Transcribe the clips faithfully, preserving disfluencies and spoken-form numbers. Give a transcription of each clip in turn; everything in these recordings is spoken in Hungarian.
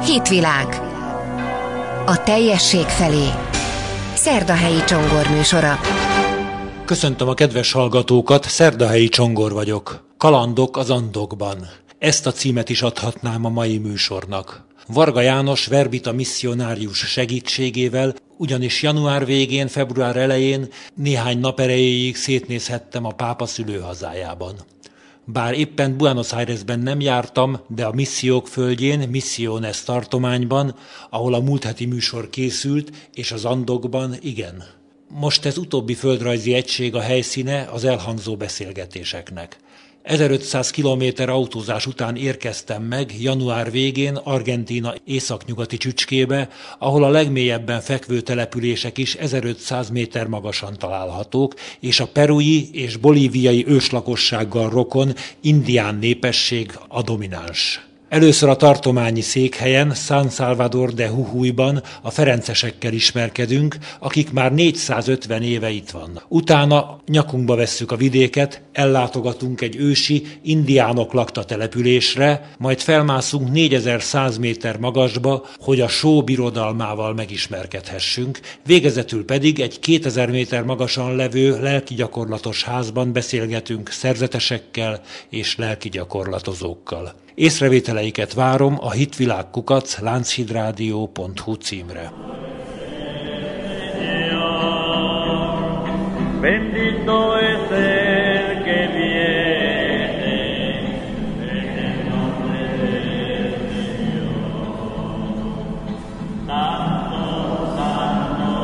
Hitvilág. A teljesség felé. Szerdahelyi Csongor műsora. Köszöntöm a kedves hallgatókat, Szerdahelyi Csongor vagyok. Kalandok az Andokban. Ezt a címet is adhatnám a mai műsornak. Varga János verbita misszionárius segítségével, ugyanis január végén, február elején néhány nap erejéig szétnézhettem a pápa szülőhazájában. Bár éppen Buenos Airesben nem jártam, de a missziók földjén, Misiones tartományban, ahol a múlt heti műsor készült, és az Andokban igen. Most ez utóbbi földrajzi egység a helyszíne az elhangzó beszélgetéseknek. ezerötszáz kilométer autózás után érkeztem meg január végén Argentína északnyugati csücskébe, ahol a legmélyebben fekvő települések is ezerötszáz méter magasan találhatók, és a perui és bolíviai őslakossággal rokon indián népesség a domináns. Először a tartományi székhelyen, San Salvador de Jujuy-ban a ferencesekkel ismerkedünk, akik már négyszázötven éve itt vannak. Utána nyakunkba vesszük a vidéket, ellátogatunk egy ősi, indiánok lakta településre, majd felmászunk négyezer-száz méter magasba, hogy a só birodalmával megismerkedhessünk, végezetül pedig egy kétezer méter magasan levő lelkigyakorlatos házban beszélgetünk szerzetesekkel és lelkigyakorlatozókkal. Észrevételeiket várom a hitvilág kukac lánchidradio pont hu címre. Bendito es el que viene en el nombre del Señor. Santo, santo,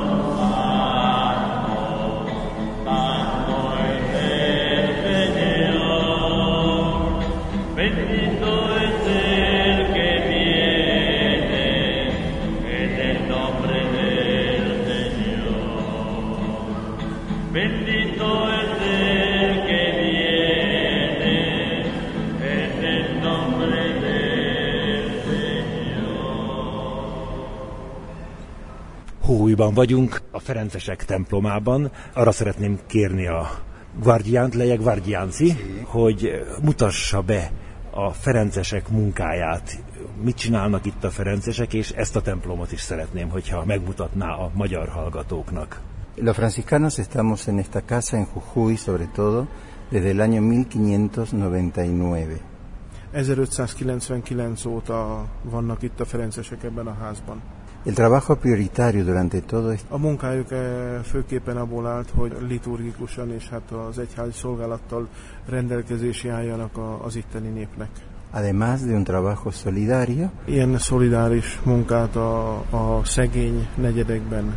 santo, santo es el Señor. Bendito es el que viene en el nombre del Señor. Bendito es el que viene en el nombre del Señor. Jujuyban vagyunk, a ferencesek templomában. Arra szeretném kérni a guardiánt, Leje Guardiánci, hogy mutassa be a ferencesek munkáját. Mit csinálnak itt a ferencesek, és ezt a templomot is szeretném, hogyha megmutatná a magyar hallgatóknak. Los franciscanos estamos en esta casa en Jujuy, sobre todo, desde el año mil quinientos noventa y nueve. ezerötszázkilencvenkilenc óta vannak itt a ferencesek ebben a házban. El trabajo prioritario durante todo esto. A munkájuk főképpen abból állt, hogy liturgikusan és hát az egyházi szolgálattal rendelkezésre álljanak az itteni népnek. Además de un trabajo solidario. Ilyen szolidáris munkát a, a szegény negyedekben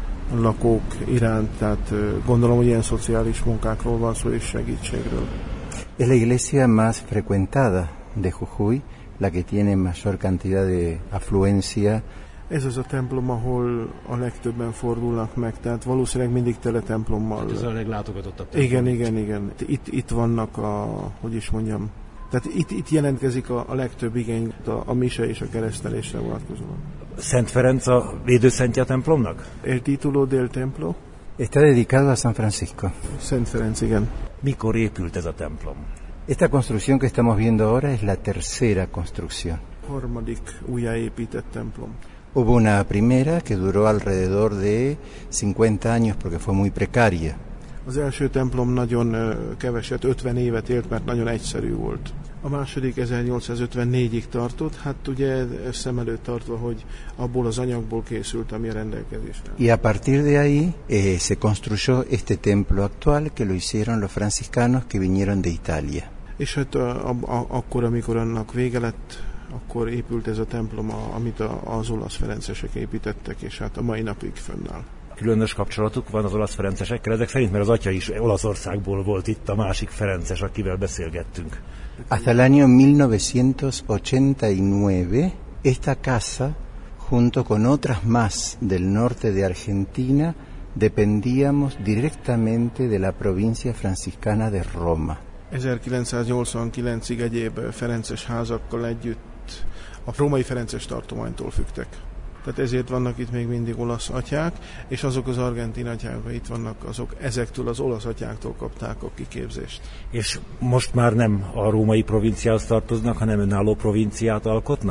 lakók iránt, tehát gondolom, hogy ilyen szociális munkákról van szó és segítségről. Es la iglesia más frecuentada de Jujuy, la que tiene mayor cantidad de afluencia. Ez az a templom, ahol a legtöbben fordulnak meg, tehát valószínűleg mindig tele templommal. Ez a leglátogatottabb templom. Igen, igen, igen. Itt, itt vannak a, hogy is mondjam, tehát itt, itt jelentkezik a, a legtöbb igény a, a mise és a keresztelésre vonatkozóan. Szent Ferenc a védőszentje a templomnak? El título del templo? Está dedicado a San Francisco. Szent Ferenc, igen. Mikor épült ez a templom? Esta construcción que estamos viendo ahora es la tercera construcción. Harmadik újjáépített templom. Hubo una primera que duró alrededor de cincuenta años porque fue muy precaria. Az első templom nagyon keveset, ötven évet élt, mert nagyon egyszerű volt. A második ezernyolcszázötvennégyig tartott, hát ugye szem előtt tartva, hogy abból az anyagból készült, ami a rendelkezésre. Y a partir de ahí eh, se construyó este templo actual que lo hicieron los franciscanos que vinieron de Italia. És hát a, a, a, akkor, amikor annak vége lett, akkor épült ez a templom, amit a, az olasz ferencesek építettek, és hát a mai napig fönnáll. Különös kapcsolatuk van az olasz ferencesekkel, ezek szerint, mert az atya is Olaszországból volt itt, a másik ferences, akivel beszélgettünk. Hasta el año mil novecientos ochenta y nueve, esta casa, junto con otras más del norte de Argentina, dependíamos directamente de la provincia franciscana de Roma. ezerkilencszáznyolcvankilencig egyéb ferences házakkal együtt a római ferences tartománytól függtek. Tehát ezért vannak itt még mindig olasz atyák, és azok az argentin atyák, itt vannak, azok ezektől az olasz atyáktól kapták a kiképzést. És most már nem a római provinciához tartoznak, hanem önálló provinciát alkotnak?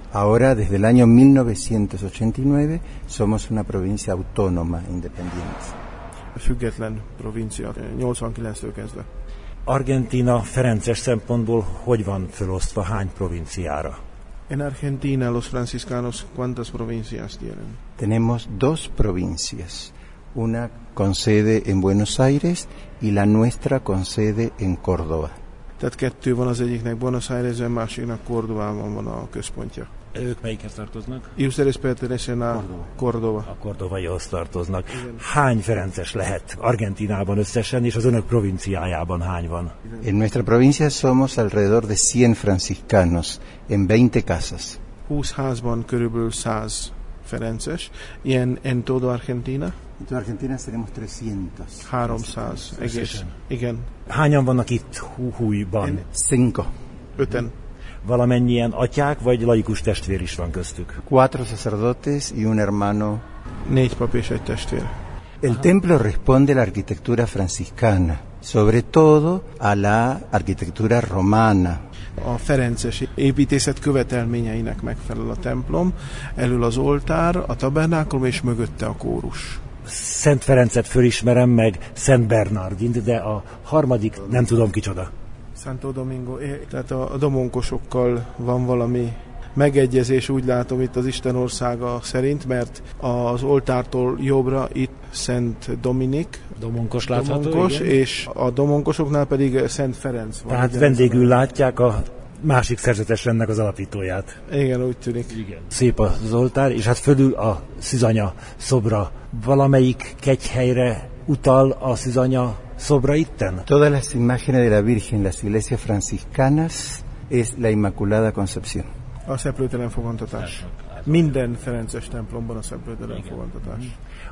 Ahora, desde el año mil novecientos ochenta y nueve, somos una provincia autónoma, independiente. Független provincia, nyolcvankilenctől kezdve. Argentína ferences szempontból hogy van felosztva, hány provinciára? En Argentina, los franciscanos, ¿cuántas provincias tienen? Tenemos dos provincias, una con sede en Buenos Aires y la nuestra con sede en Córdoba. Tehát kettő van, az egyiknek Buenos Airesben, másiknak Cordobában van a központja. Ők melyikhez tartoznak? Y ustedes pertenecen a Córdoba. A kordovaihoz tartoznak. Hány ferences lehet Argentínában összesen, és az önök provinciájában hány van? En nuestra provincia somos alrededor de cien franciscanos en veinte casas. húsz házban körülbelül száz ferences. Ilyen en todo Argentina? En toda Argentina seremos trescientos. háromszáz. Egész. Igen. Hányan vannak itt Jujuy-ban? Cinco. Öten. Valamennyien atyák, vagy laikus testvér is van köztük? Cuatro sacerdotes y un hermano. Négy pap és egy testvér. El templo responde a la arquitectura franciscana, sobre todo a la arquitectura romana. A ferences építészet követelményeinek megfelel a templom, elől az oltár, a tabernákulum és mögötte a kórus. Szent Ferencet fölismerem, meg Szent Bernardint, de a harmadik nem tudom kicsoda. Santo Domingo, tehát a domonkosokkal van valami megegyezés, úgy látom itt az Isten országa szerint, mert az oltártól jobbra itt Szent Dominik, Domonkos látható, Domonkos, igen. És a domonkosoknál pedig Szent Ferenc van. Tehát vendégül látják a másik szerzetesrendnek az alapítóját. Igen, úgy tűnik. Igen. Szép az oltár, és hát fölül a szűzanya szobra. Valamelyik kegyhelyre utal a szűzanya szobra itten? Todas las imágenes de la Virgen, las iglesias franciscanas, es la Inmaculada Concepción. A szeplőtelen fogantatás. Minden ferences templomban a szeplőtelen fogantatás.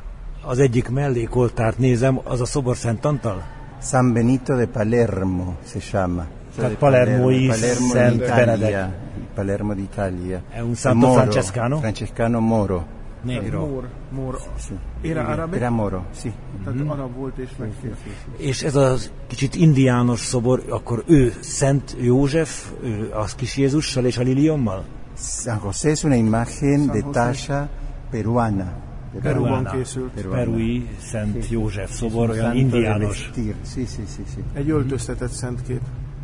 Az egyik mellékoltárt nézem, az a szobor Szent Antal? San Benito de Palermo se llama. Tehát Palermói Szent Benedek. Palermo d'Italia. È un santo Moro, francescano? Francescano Moro. Negro. Mór, mór. Sí. Era arabe? Era Moro, sí. Tehát mm-hmm. arab volt és megfért. És ez a kicsit indiános szobor, akkor ő Szent József, ő az kis Jézussal és a liliommal? San José es una imagen San de José. talla peruana. Perúban készült. Perui Szent József szobor, olyan Santo de indiános. vestir. Sí, sí, sí, sí. Egy öltöztetett szentkép.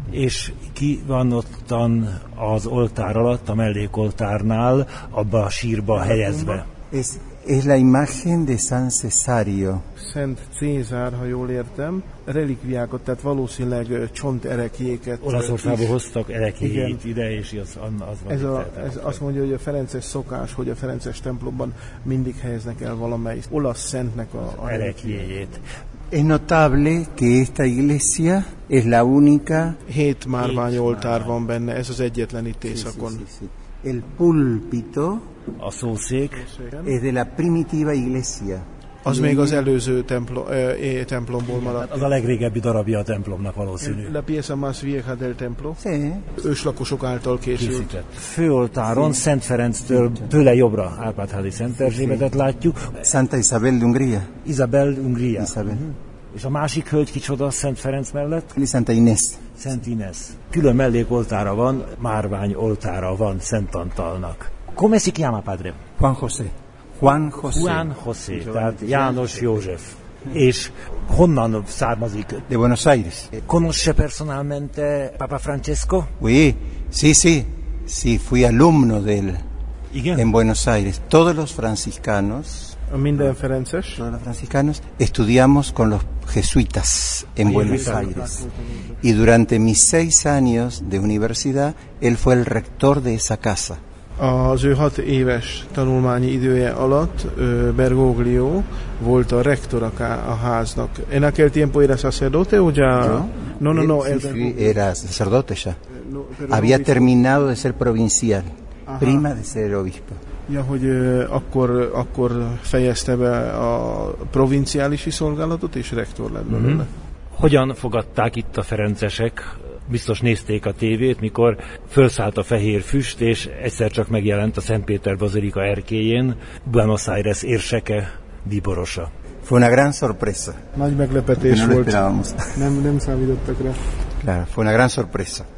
És ki van ottan az oltár alatt, a mellékoltárnál, abba a sírba helyezve? Es, es la imagen de San Cesario. Szent Cézár, ha jól értem, relikviákat, tehát valószínűleg csonterekjéket. Olaszországból is. hoztak erekjéit Igen. ide, és az, az van. Ez, a, ez azt mondja, hogy a ferences szokás, hogy a ferences templomban mindig helyeznek el valamely olasz szentnek a, a erekjéjét. Es notable que esta iglesia es la única. Hét márványoltár van benne, ez az egyetlen itt északon. Sí, sí, sí, sí. El púlpito A szószék es de la primitiva iglesia. Az még az előző templom, eh, templomból maradt. az a legrégebbi darabja a templomnak valószínű. La pieza más vieja del templo. Sí. Őslakosok által készült. Készített. Főoltáron Szent Ferenctől tőle jobbra Árpád-házi Szent Erzsébetet látjuk. Santa Isabel de Hungría. Isabel Hungría. Isabel. És a másik hölgy kicsoda Szent Ferenc mellett? Santa Inés. Szent Inés. Külön mellékoltára van, márvány oltára van Szent Antalnak. Come si chiama, padre? Juan José. Juan José. Juan José, tehát János József. És honnan származik? De Buenos Aires. Conosce personalmente Papa Francesco? Oui, sí, sí. Sí, fui alumno de él Igen? en Buenos Aires. Todos los franciscanos, Minden ferences. todos los franciscanos estudiamos con los jesuitas en Buenos Aires. Y durante mis seis años de universidad, él fue el rector de esa casa. Az ő hat éves tanulmányi idője alatt ö, Bergoglio volt a rektor a, ká- a háznak. En aquel tiempo era sacerdote o ya... ¿No? No, no, no. Él, el sí, sí, Bergoglio- era sacerdote ya. no, pero Había no- terminado de ser provincial, Ajá. prima de ser obispo. Ja, hogy ö, akkor, akkor fejezte be a provinciálisi szolgálatot, és rektor lett belőle. Mm-hmm. Hogyan fogadták itt a ferencesek? Biztos nézték a tévét, mikor felszállt a fehér füst, és egyszer csak megjelent a Szent Péter Bazilika erkélyén Buenos Aires érseke, bíborosa. Fue una gran sorpresa. Nagy meglepetés No lo volt. esperábamos. Nem, nem számítottak rá. Claro, fue una gran sorpresa.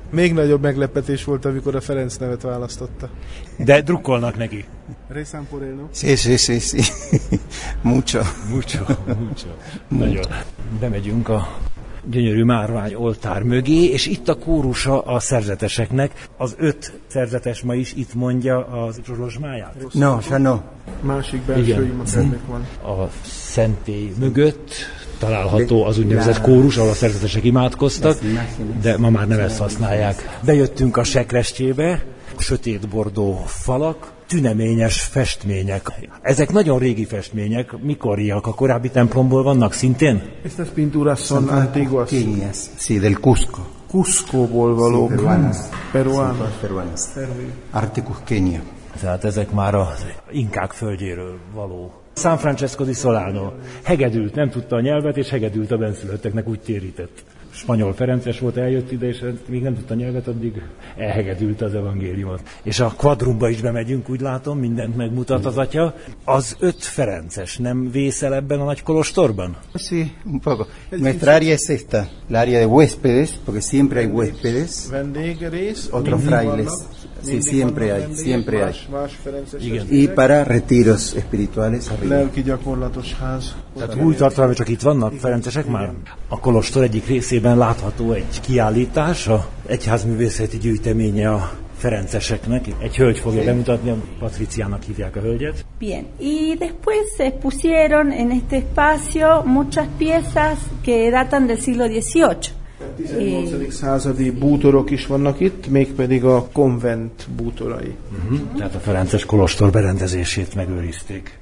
Még nagyobb meglepetés volt, amikor a Ferenc nevet választotta. De drukkolnak neki. Rezan por él, no? Sí, sí, sí, sí. Mucho. Mucho, mucho. Nagyon. Bemegyünk a gyönyörű márvány oltár mögé, és itt a kórusa a szerzeteseknek. Az öt szerzetes ma is itt mondja az rozsmáját. No, ya no. Másik belső imatermek van. A szentély mögött található az úgynevezett kórus, ahol a szerzetesek imádkoztak, de ma már nem ezt használják. Bejöttünk a sekrestjébe, sötétbordó falak, tüneményes festmények. Ezek nagyon régi festmények, mikoriak, a korábbi templomból vannak szintén? Estas pinturas son antiguas. Sí, del Cusco. Cuscóból valók. Sí, peruanas. Peruanas. Peruanas. Arte cusqueña. Tehát ezek már az inkák földjéről való. San Francesco di Solano hegedült, nem tudta a nyelvet, és hegedült a benszülötteknek, úgy térített. Spanyol ferences volt, eljött ide, és még nem tudta a nyelvet, addig elhegedült az evangéliumot. És a kvadrumba is bemegyünk, úgy látom, mindent megmutat az atya. Az öt ferences nem vészel ebben a nagy kolostorban? Sí, un poco. Nuestra área es esta, la área de huéspedes, porque siempre hay huéspedes. Vendégrész, otros frailes. Sí, siempre hay, siempre hay. Más ferences. Y para retiros espirituales arriba. Lelki gyakorlatos ház. Tehát új tartalmi csak itt vannak ferencesek már? A kolostor egyik részében látható egy kiállítás, a egyházművészeti gyűjteménye a ferenceseknek. Egy hölgy fogja bemutatni, a Patriciának hívják a hölgyet. Bien, y después se expusieron en este espacio muchas piezas que datan del siglo dieciocho. tizennyolcadik századi bútorok is vannak itt, mégpedig a konvent bútorai. Uh-huh. Tehát a ferences kolostor berendezését megőrizték.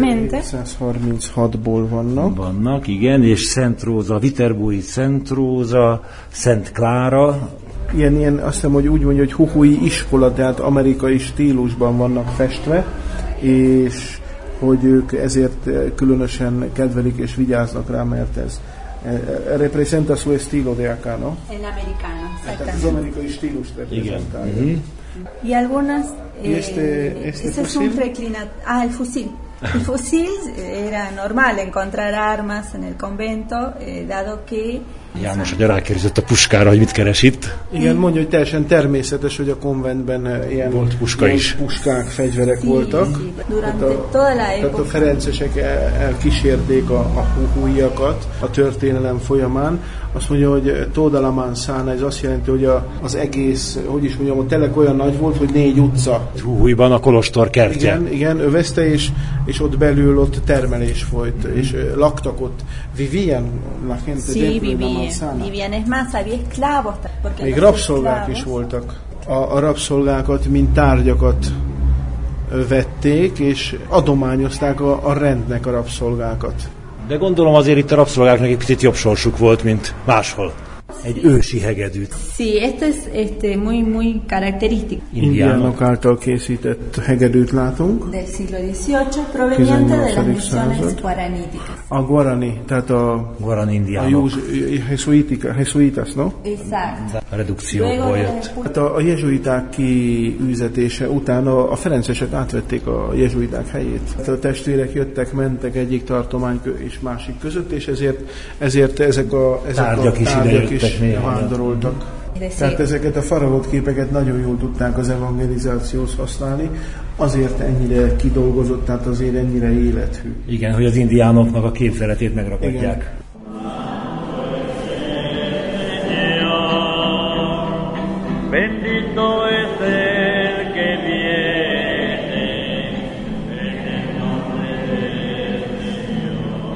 ezerhétszázharminchatból vannak. Vannak, igen, és Szent Róza, Viterbói Szent Róza, Szent Klára. Ilyen, ilyen, azt hiszem, hogy úgy mondja, hogy huhui iskola, tehát amerikai stílusban vannak festve, és hogy ők ezért különösen kedvelik és vigyáznak rá, mert ez representa su estilo de acá, ¿no? El americano, exactamente. Az amerikai stílust representálja. Uh-huh. Y algunas... Eh, este, este ese fusil? es un reclinador. Ah, el fusil. El fusil era normal encontrar armas en el convento, eh, dado que... János, hogy rákérdezett a puskára, hogy mit keres itt. Igen, mondja, hogy teljesen természetes, hogy a konventben ilyen volt puska is. Puskák, fegyverek sí, voltak. Sí. Tehát, a, tehát a ferencesek el, elkísérték a, a huhuiakat a történelem folyamán. Azt mondja, hogy toda la manzana, ez azt jelenti, hogy a, az egész, hogy is mondjam, a telek olyan nagy volt, hogy négy utca. Huhuiban a kolostor kertje. Igen, igen, övezte, és, és ott belül ott termelés folyt, mm. és laktak ott. Vivían la gente sí, dentro de la manzana. Vivían, es más, había esclavos. Még rabszolgák is voltak. A, a rabszolgákat, mint tárgyakat vették, és adományozták a, a rendnek a rabszolgákat. De gondolom azért itt a rabszolgáknak egy picit jobb sorsuk volt, mint máshol. Egy ősi hegedűt. Sí, esto es este, muy, muy característico. Indiánok által készített hegedűt látunk. Del siglo dieciocho, proveniente de las misiones guaraníticas. A guarani, tehát a, guarani indiánok. A jesuitas, no? Exacto. A redukcióból jött. Hát a, a jezsuiták kiűzetése után a, a ferencesek átvették a jezsuiták helyét. Hát a testvérek jöttek, mentek egyik tartomány és másik között, és ezért, ezért ezek a, ezek tárgyak a is tárgyak is vándoroltak. Tehát ezeket a faragott képeket nagyon jól tudták az evangelizációhoz használni, azért ennyire kidolgozott, tehát azért ennyire élethű. Igen, hogy az indiánoknak a képzeletét megragadják. Bendito es el que viene en el nombre del Señor.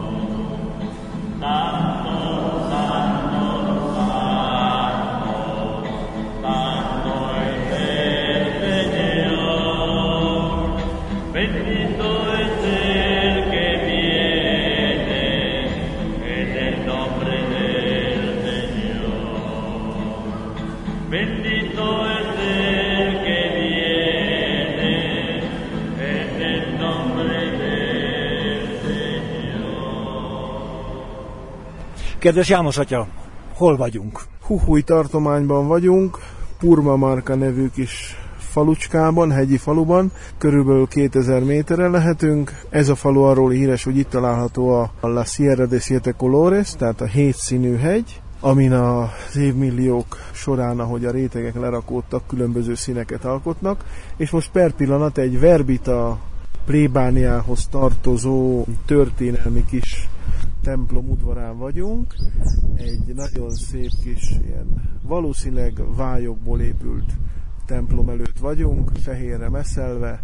Santo, santo, santo, santo es el Señor. Bendito es el que viene en el nombre del Señor. Bendito es el que viene en el nombre del Señor. Kedves János atya, hol vagyunk? Huhui tartományban vagyunk, Purmamarca nevű kis falucskában, hegyi faluban, körülbelül kétezer méterre lehetünk. Ez a falu arról híres, hogy itt található a La Sierra de Siete Colores, tehát a hétszínű hegy. amin az évmilliók során, ahogy a rétegek lerakódtak, különböző színeket alkotnak, és most per pillanat egy verbita plébániához tartozó történelmi kis templom udvarán vagyunk. Egy nagyon szép kis, ilyen valószínűleg vályokból épült templom előtt vagyunk, fehérre messzelve,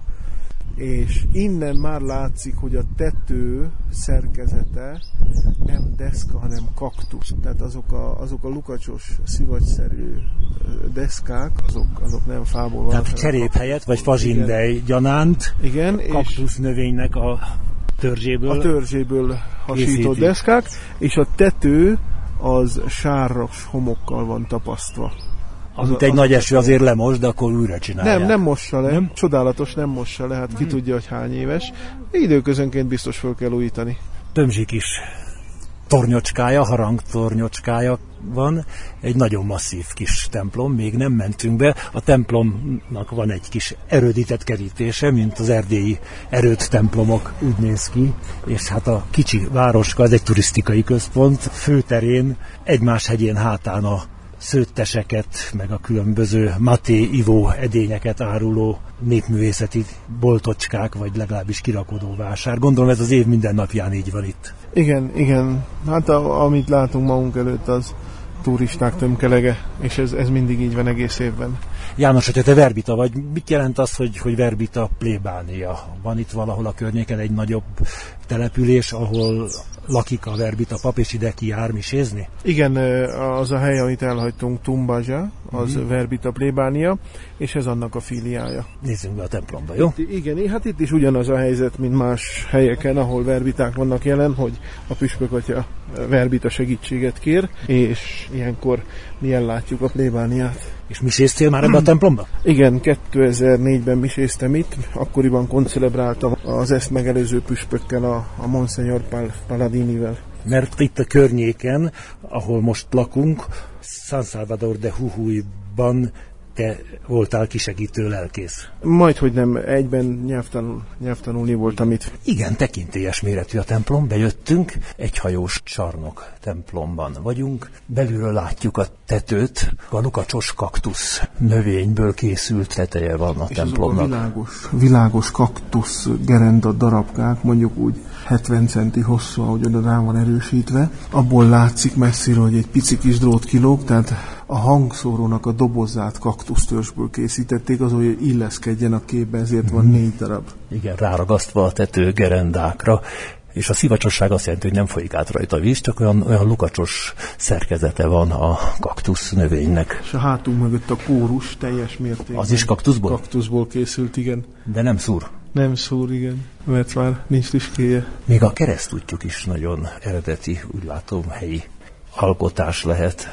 és innen már látszik, hogy a tető szerkezete nem deszka, hanem kaktusz. Tehát azok a, azok a lukacsos, szivacsszerű deszkák, azok, azok nem fából vannak. Tehát cserép helyett, vagy fazsindej gyanánt, igen, kaktusz növénynek a törzséből, a törzséből hasított készíti. deszkák, és a tető az sárras homokkal van tapasztva. Amit egy az nagy eső azért lemos, de akkor újra csinálják. Nem, nem mossa le. Nem? Csodálatos, nem mossa le. Hát ki tudja, hogy hány éves. Időközönként biztos fel kell újítani. Tömzsi kis tornyocskája, harangtornyocskája van, egy nagyon masszív kis templom, még nem mentünk be. A templomnak van egy kis erődített kerítése, mint az erdélyi erőd templomok, úgy néz ki, és hát a kicsi városka, ez egy turisztikai központ, főterén, egymás hegyén hátán a szőtteseket, meg a különböző maté, ivó edényeket áruló népművészeti boltocskák, vagy legalábbis kirakodó vásár. Gondolom ez az év minden napján így van itt. Igen, igen. Hát a, amit látunk magunk előtt, az turisták tömkelege, és ez, ez mindig így van egész évben. János, hogyha te verbita vagy, mit jelent az, hogy, hogy verbita plébánia? Van itt valahol a környéken egy nagyobb település, ahol lakik a verbita pap, és ide ki jár misézni? Igen, az a hely, amit elhagytunk, Tumbaja, az mm-hmm. verbita plébánia, és ez annak a filiája. Nézzünk be a templomba, jó? Itt, igen, hát itt is ugyanaz a helyzet, mint más helyeken, ahol verbiták vannak jelen, hogy a püspök atya verbita segítséget kér, és ilyenkor mi ellátjuk a plébániát. És miséztél már ebbe a templomba? Igen, kétezer-négyben miséztem itt, akkoriban koncelebráltam az ezt megelőző püspökkel, a, a Monsignor Pal- Paladinivel. Mert itt a környéken, ahol most lakunk, San Salvador de Jujuy-ban te voltál kisegítő lelkész. Majdhogy nem, egyben nyelvtanul, nyelvtanulni voltam itt. Igen, tekintélyes méretű a templom, bejöttünk, egyhajós csarnok templomban vagyunk, belülről látjuk a tetőt, a lukacsos kaktusz növényből készült teteje van a és templomnak. És világos, világos kaktusz gerenda darabkák, mondjuk úgy hetven centi hosszú, ahogy oda rá van erősítve. Abból látszik messziről, hogy egy pici kis drót kilóg, tehát a hangszórónak a dobozát kaktusztörzsből készítették, az, hogy illeszkedjen a képbe, ezért van négy darab. Igen, ráragasztva a tető gerendákra, és a szivacsosság azt jelenti, hogy nem folyik át rajta a víz, csak olyan, olyan lukacsos szerkezete van a kaktusz növénynek. És a hátunk mögött a kórus teljes mértékben. Az is kaktuszból? Kaktuszból készült, igen. De nem szúr? Nem szúr, igen, mert már nincs tüskéje. Még a keresztútjuk is nagyon eredeti, úgy látom, helyi alkotás lehet.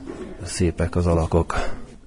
Szépek az alakok.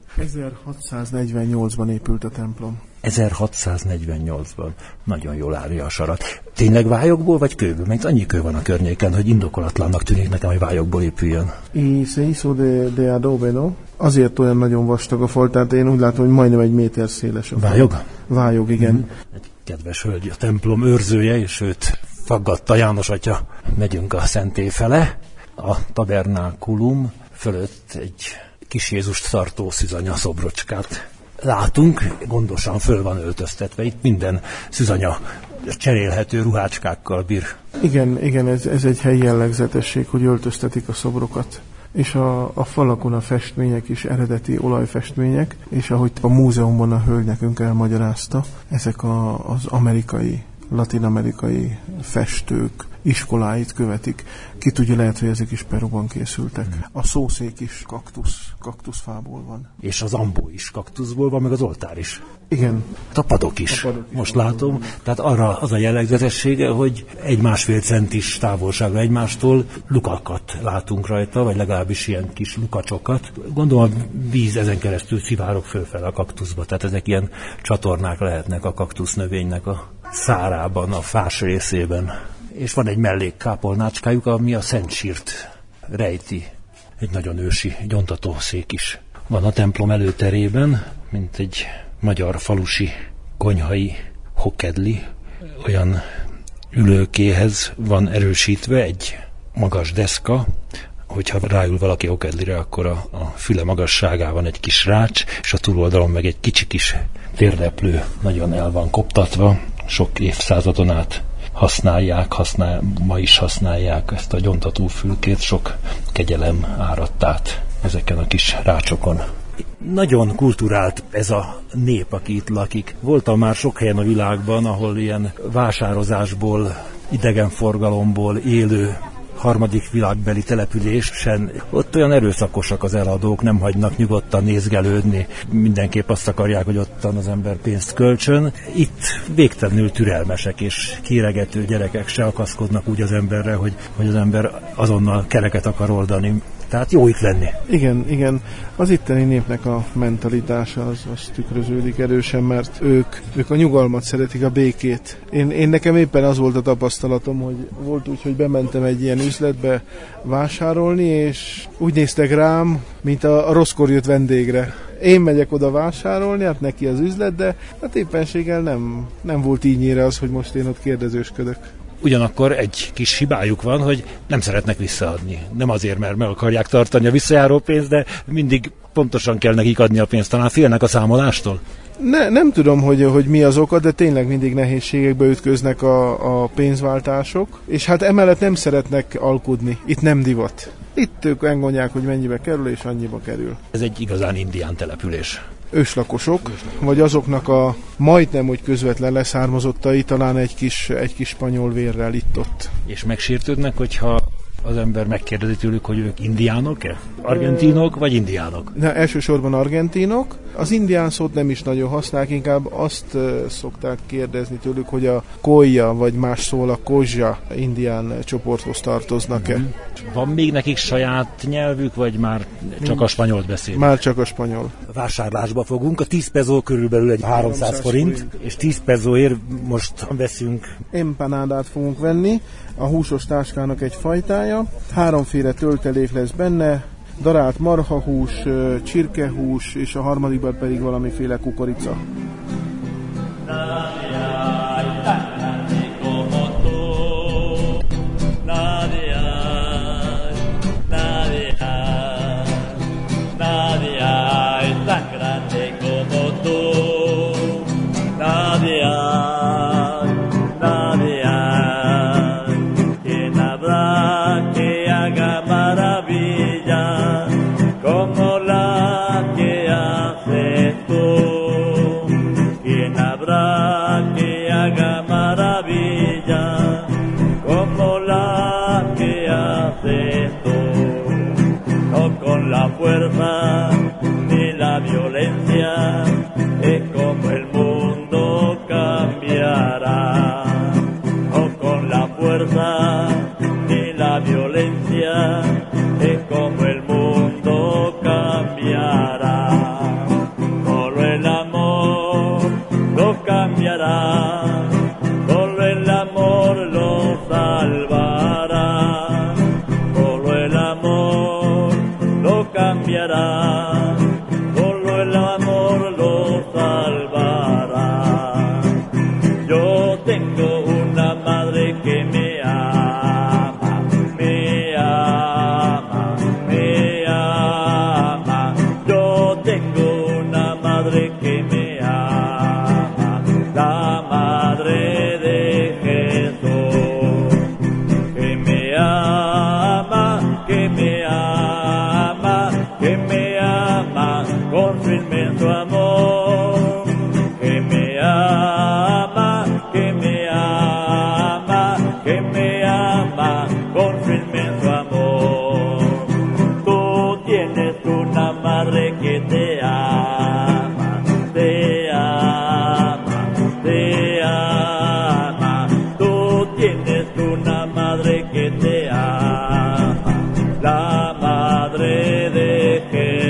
ezerhatszáznegyvennyolcban épült a templom. ezerhatszáznegyvennyolcban. Nagyon jól állja a sarat. Tényleg vályokból vagy kőből? Mert annyi kő van a környéken, hogy indokolatlannak tűnik nekem, hogy vályokból épüljön. Y se hizo de, de adobe, no? Azért olyan nagyon vastag a fal, tehát én úgy látom, hogy majdnem egy méter széles a fal. Vályog? Vályog, igen. Mm-hmm. Egy kedves hölgy, a templom őrzője, és őt faggatta János atya. Megyünk a szentély fele. A tabernákulum fölött egy kis Jézust tartó szűzanya szobrocskát látunk, gondosan föl van öltöztetve, itt minden szűzanya cserélhető ruhácskákkal bír. Igen, igen, ez, ez egy helyi jellegzetesség, hogy öltöztetik a szobrokat. És a, a falakon a festmények is eredeti olajfestmények, és ahogy a múzeumban a hölgy nekünk elmagyarázta, ezek a, az amerikai, latin-amerikai festők iskoláit követik. Ki tudja, lehet, hogy ezek is Peruban készültek. A szószék is kaktusz, kaktuszfából van. És az ambó is kaktuszból van, meg az oltár is. Igen. A padok is. A padok is most látom. Van. Tehát arra az a jellegzetessége, hogy egy-másfél centis távolságra egymástól lukakat látunk rajta, vagy legalábbis ilyen kis lukacsokat. Gondolom a víz ezen keresztül szivárog fölfel a kaktuszba. Tehát ezek ilyen csatornák lehetnek a kaktusz növénynek a szárában, a fás részében. És van egy mellékkápolnácskájuk, ami a Szent Sírt rejti. Egy nagyon ősi gyontatószék is van a templom előterében, mint egy magyar falusi konyhai hokedli. Olyan ülőkéhez van erősítve egy magas deszka, hogyha ráül valaki Okedlire, akkor a, a füle magasságában egy kis rács, és a túloldalon meg egy kicsi kis térdeplő, nagyon el van koptatva, sok évszázadon át használják, használ, ma is használják ezt a gyontató fülkét, sok kegyelem áradt át ezeken a kis rácsokon. Nagyon kulturált ez a nép, aki itt lakik. Voltam már sok helyen a világban, ahol ilyen vásározásból, idegenforgalomból élő harmadik világbeli településen, ott olyan erőszakosak az eladók, nem hagynak nyugodtan nézgelődni, mindenképp azt akarják, hogy ottan az ember pénzt költsön. Itt végtelenül türelmesek és kéregető gyerekek se akaszkodnak úgy az emberre, hogy, hogy az ember azonnal kereket akar oldani. Tehát jó itt lenni. Igen, igen. Az itteni népnek a mentalitása az, az tükröződik erősen, mert ők, ők a nyugalmat szeretik, a békét. Én, én nekem éppen az volt a tapasztalatom, hogy volt úgy, hogy bementem egy ilyen üzletbe vásárolni, és úgy néztek rám, mint a, a rosszkor jött vendégre. Én megyek oda vásárolni, hát neki az üzlet, de hát éppenséggel nem, nem volt ígynyire az, hogy most én ott kérdezősködök. Ugyanakkor egy kis hibájuk van, hogy nem szeretnek visszaadni. Nem azért, mert meg akarják tartani a visszajáró pénzt, de mindig pontosan kell nekik adni a pénzt. Talán félnek a számolástól? Ne, nem tudom, hogy, hogy mi az oka, de tényleg mindig nehézségekbe ütköznek a, a pénzváltások, és hát emellett nem szeretnek alkudni. Itt nem divat. Itt ők engondják, hogy mennyibe kerül, és annyiba kerül. Ez egy igazán indián település. Őslakosok, vagy azoknak a majdnem, hogy közvetlen leszármazottai, talán egy kis, egy kis spanyol vérrel itt-ott. És megsértődnek, hogyha az ember megkérdezi tőlük, hogy ők indiánok-e? Argentinok vagy indiánok? Ne, elsősorban argentinok. Az indián szót nem is nagyon használják, inkább azt uh, szokták kérdezni tőlük, hogy a kolja, vagy más szól a kozsa indián csoporthoz tartoznak-e. Mm-hmm. Van még nekik saját nyelvük, vagy már csak a spanyolt beszélnek? Már csak a spanyol. Vásárlásba fogunk. A tíz pezó körülbelül egy háromszáz forint, és tíz pezóért most veszünk. Empanádát fogunk venni, a húsos táskának egy fajtája. Háromféle töltelék lesz benne, darált marhahús, csirkehús, és a harmadikban pedig valamiféle kukorica. Fuerza ni la violencia es como el mundo cambiará. No con la fuerza ni la violencia es como el mundo cambiará. Solo el amor lo cambiará, solo el amor lo salvará. Solo el amor lo cambiará, solo el amor lo salvará. Yo tengo una madre que me ama, me ama, me ama. Yo tengo una madre que me ama, la madre de Jesús, que me ama, que me ama, que me ama con su inmenso amor, que me ama, que me ama, que me ama con su inmenso amor. Tú tienes una madre que te ama, te ama, te ama. Tú tienes una madre que te ama, la madre de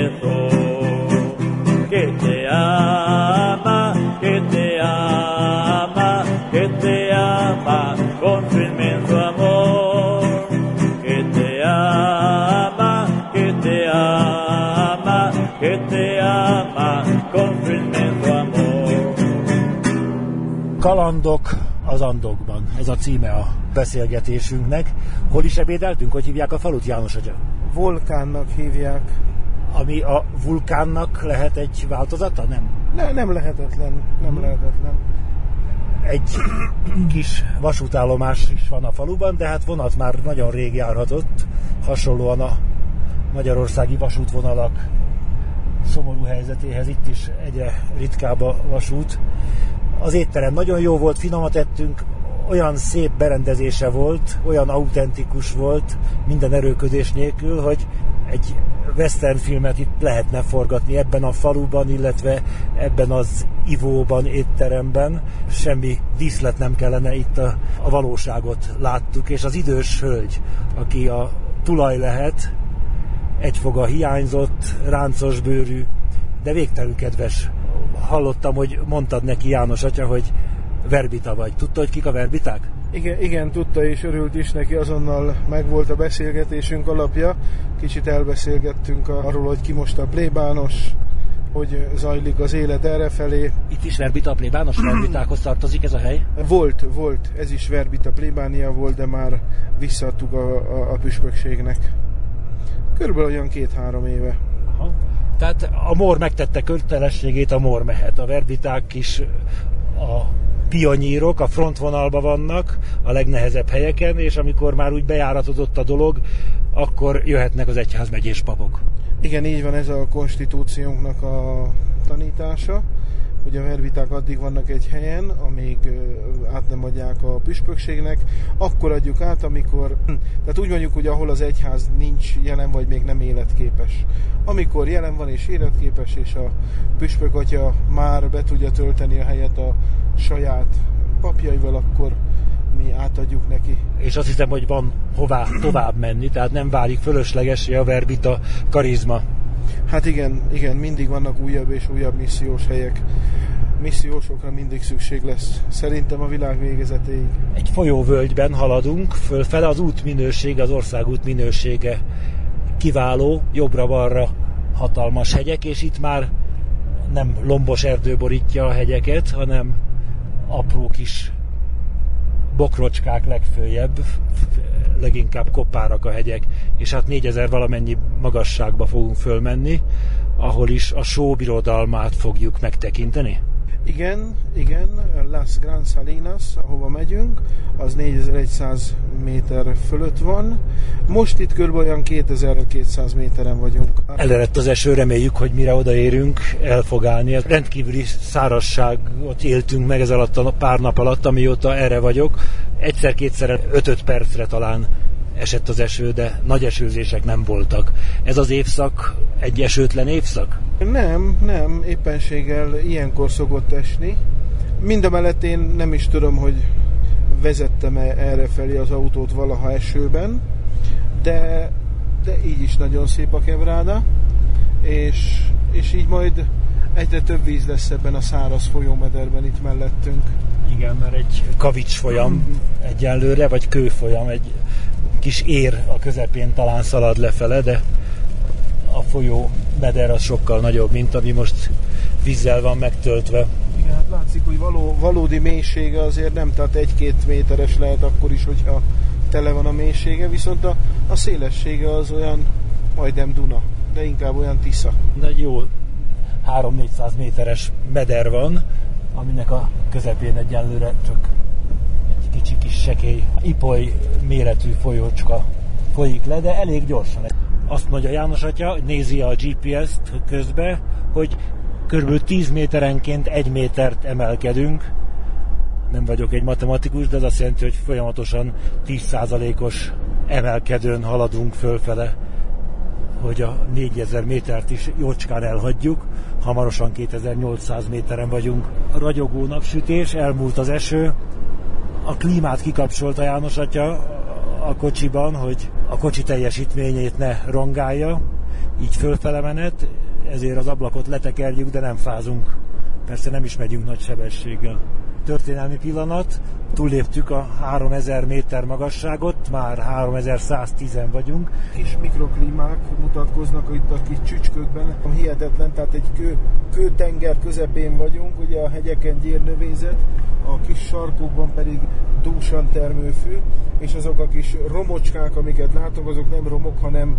Jesús, que te ama, que te ama, que te ama con su inmenso amor, que te ama, que te ama, que te ama con su inmenso amor. Kalandok az Andokban. Ez a címe a beszélgetésünknek. Hol is ebédeltünk? Hogy hívják a falut, János atya? Vulkánnak hívják. Ami a vulkánnak lehet egy változata, nem? Ne, nem lehetetlen, nem hmm. lehetetlen. Egy kis vasútállomás is van a faluban, de hát vonat már nagyon rég járhatott, hasonlóan a magyarországi vasútvonalak szomorú helyzetéhez itt is egyre ritkább a vasút. Az étterem nagyon jó volt, finomat ettünk, olyan szép berendezése volt, olyan autentikus volt, minden erőködés nélkül, hogy egy western filmet itt lehetne forgatni ebben a faluban, illetve ebben az ivóban, étteremben. Semmi díszlet nem kellene, itt a, a valóságot láttuk, és az idős hölgy, aki a tulaj lehet, egyfoga hiányzott, ráncos bőrű, de végtelenül kedves. Hallottam, hogy mondtad neki, János atya, hogy verbita vagy. Tudta, hogy kik a verbiták? Igen, igen, tudta és örült is neki, azonnal megvolt a beszélgetésünk alapja. Kicsit elbeszélgettünk arról, hogy ki most a plébános, hogy zajlik az élet errefelé. Itt is verbita a plébános? Verbitákhoz tartozik ez a hely? Volt, volt. Ez is verbita plébánia volt, de már visszaadtuk a, a, a püspökségnek. Körülbelül olyan két-három éve. Aha. Tehát a mór megtette kötelességét, a mór mehet. A verbiták is a pionírok, a frontvonalban vannak, a legnehezebb helyeken, és amikor már úgy bejáratodott a dolog, akkor jöhetnek az egyházmegyés papok. Igen, így van, ez a konstitúciónknak a tanítása, hogy a verbiták addig vannak egy helyen, amíg át nem adják a püspökségnek, akkor adjuk át, amikor, tehát úgy mondjuk, hogy ahol az egyház nincs jelen, vagy még nem életképes. Amikor jelen van és életképes, és a püspök atya már be tudja tölteni a helyet a saját papjaival, akkor mi átadjuk neki. És azt hiszem, hogy van hová tovább menni, tehát nem válik fölöslegessé a verbita karizma. Hát igen, igen, mindig vannak újabb és újabb missziós helyek. Missziósokra mindig szükség lesz. Szerintem a világ végezetéig. Egy folyóvölgyben haladunk, fölfele az út minősége, az országút minősége kiváló, jobbra-balra hatalmas hegyek, és itt már nem lombos erdő borítja a hegyeket, hanem apró kis bokrocskák legföljebb, leginkább koppárak a hegyek, és hát négyezer valamennyi magasságba fogunk fölmenni, ahol is a só birodalmát fogjuk megtekinteni. Igen, igen, Las Gran Salinas, ahova megyünk, az négyezer-száz méter fölött van. Most itt kb. Olyan kétezer-kétszáz méteren vagyunk. Elerett az eső, reméljük, hogy mire odaérünk, el fog állni. Rendkívüli szárazságot éltünk meg ez alatt a pár nap alatt, amióta erre vagyok. Egyszer-kétszer öt-öt percre talán esett az eső, de nagy esőzések nem voltak. Ez az évszak egy esőtlen évszak? Nem, nem, éppenséggel ilyenkor szokott esni. Mindemellett én nem is tudom, hogy vezettem-e errefelé az autót valaha esőben, de, de így is nagyon szép a Quebrada, és, és így majd egyre több víz lesz ebben a száraz folyómederben itt mellettünk. Igen, mert egy kavics folyam egyenlőre, vagy kőfolyam, egy kis ér a közepén talán szalad lefele, de a folyó meder az sokkal nagyobb, mint ami most vízzel van megtöltve. Igen, hát látszik, hogy való, valódi mélysége azért nem, tehát egy-két méteres lehet akkor is, hogyha tele van a mélysége, viszont a, a szélessége az olyan majdnem Duna, de inkább olyan Tisza. De egy jó három-négyszáz méteres meder van, aminek a közepén egyenlőre csak egy kicsi kis sekély, ipoly méretű folyócska folyik le, de elég gyorsan. Azt mondja János atya, hogy nézi a gé pé es-t közbe, hogy körülbelül tíz méterenként egy métert emelkedünk. Nem vagyok egy matematikus, de az azt jelenti, hogy folyamatosan tíz százalékos emelkedőn haladunk fölfele, hogy a négyezer métert is jócskán elhagyjuk. Hamarosan kétezer-nyolcszáz méteren vagyunk. Ragyogó napsütés, elmúlt az eső, a klímát kikapcsolta János atya a kocsiban, hogy a kocsi teljesítményét ne rongálja, így fölfele menet, ezért az ablakot letekerjük, de nem fázunk. Persze nem is megyünk nagy sebességgel. történelmi pillanat. Túlléptük a háromezer méter magasságot, már háromezer-száztízen vagyunk. Kis mikroklímák mutatkoznak itt a kis csücskökben. Hihetetlen, tehát egy kő, kőtenger közepén vagyunk, ugye a hegyeken gyérnövézet, a kis sarkokban pedig dúsan termőfű, és azok a kis romocskák, amiket látok, azok nem romok, hanem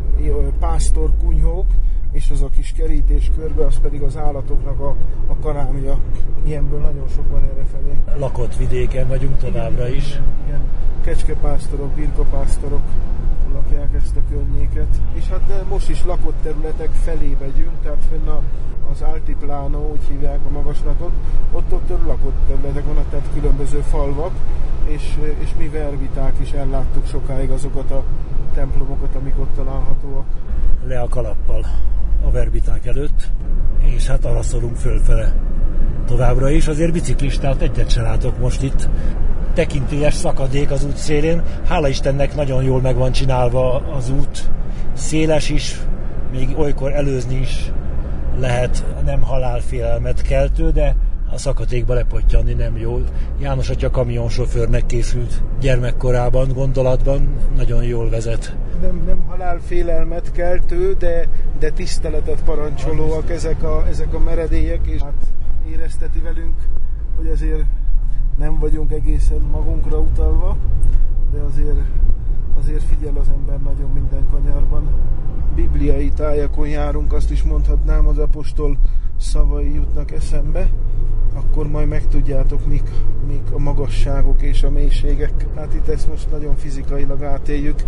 pásztorkunyhók, és az a kis kerítés körbe, az pedig az állatoknak a, a karámja. Ilyenből nagyon sok van errefelé. Lakott vidéken vagyunk továbbra is. Igen, igen. Kecskepásztorok, birkapásztorok lakják ezt a környéket. És hát most is lakott területek felé megyünk, tehát fenn a, az Altiplano, úgy hívják a magaslatot, ott ott lakott területek vannak, tehát különböző falvak, és, és mi verbiták is elláttuk sokáig azokat a templomokat, amik ott találhatóak. Le a kalappal a verbiták előtt, és hát arra szorunk fölfele továbbra is. Azért biciklistát egyet se látok most itt. Tekintélyes szakadék az út szélén. Hála Istennek nagyon jól meg van csinálva az út. Széles is, még olykor előzni is lehet, nem halálfélelmet keltő, de a szakadékba lepottyanni nem jó. János atya kamionsofőrnek készült gyermekkorában, gondolatban, nagyon jól vezet. Nem, nem halálfélelmet keltő, de, de tiszteletet parancsolóak ezek a, ezek a meredélyek, és hát érezteti velünk, hogy azért nem vagyunk egészen magunkra utalva, de azért, azért figyel az ember nagyon minden kanyarban. Bibliai tájakon járunk, azt is mondhatnám, az apostol szavai jutnak eszembe, akkor majd megtudjátok, mik, mik a magasságok és a mélységek. Hát itt ezt most nagyon fizikailag átéljük.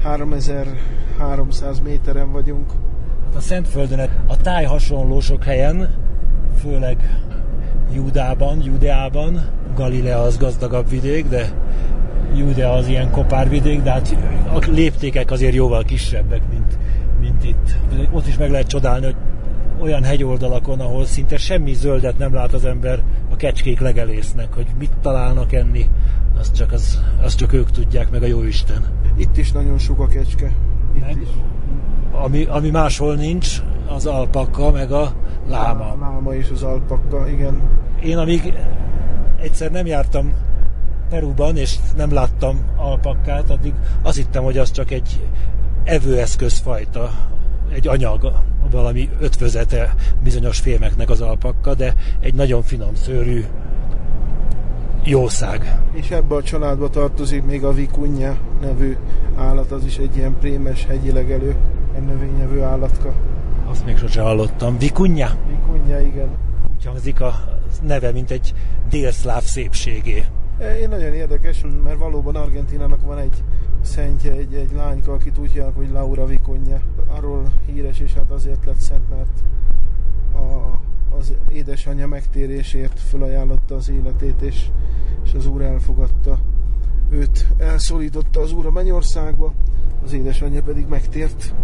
háromezer-háromszáz méteren vagyunk. A Szentföldön a táj hasonló sok helyen, főleg Júdában, Judeában, Galilea az gazdagabb vidék, de Judea az ilyen kopárvidék, de hát a léptékek azért jóval kisebbek, mint, mint itt. Ott is meg lehet csodálni, hogy olyan hegyoldalakon, ahol szinte semmi zöldet nem lát az ember, a kecskék legelésznek, hogy mit találnak enni, azt csak, az, azt csak ők tudják, meg a Jóisten. Itt is nagyon sok a kecske. Itt meg, is. Ami, ami máshol nincs, az alpakka, meg a láma. A láma és az alpakka, igen. Én amíg egyszer nem jártam Peruban, és nem láttam alpakkát, addig azt hittem, hogy az csak egy evőeszközfajta, egy anyag, valami ötvözete bizonyos fémeknek az alpakka, de egy nagyon finom szőrű jószág. És ebbe a családba tartozik még a vikunja nevű állat, az is egy ilyen prémes, hegyi legelő, növényevő állatka. Azt még sose hallottam. Vikunja? Vikunja, igen. Úgy hangzik a neve, mint egy délszláv szépségé. Én nagyon érdekes, mert valóban Argentínának van egy szentje, egy, egy lányka, akit úgy hívják, hogy Laura Vikunja. Arról híres, és hát azért lett szent, mert a, az édesanyja megtérésért felajánlotta az életét, és, és az Úr elfogadta. Őt elszólította az Úr a mennyországba, az édesanyja pedig megtért.